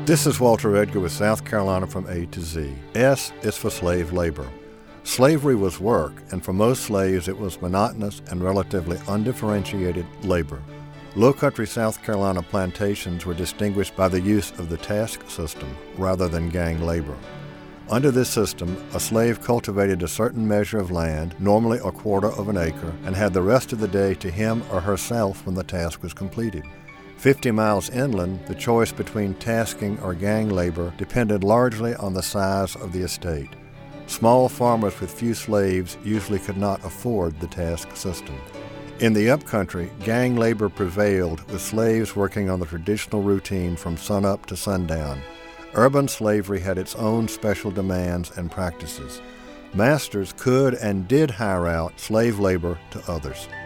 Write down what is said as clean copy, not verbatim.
This is Walter Edgar with South Carolina from A to Z. S is for slave labor. Slavery was work, and for most slaves it was monotonous and relatively undifferentiated labor. Low-country South Carolina plantations were distinguished by the use of the task system rather than gang labor. Under this system, a slave cultivated a certain measure of land, normally a quarter of an acre, and had the rest of the day to him or herself when the task was completed. 50 miles inland, the choice between tasking or gang labor depended largely on the size of the estate. Small farmers with few slaves usually could not afford the task system. In the upcountry, gang labor prevailed, with slaves working on the traditional routine from sunup to sundown. Urban slavery had its own special demands and practices. Masters could and did hire out slave labor to others.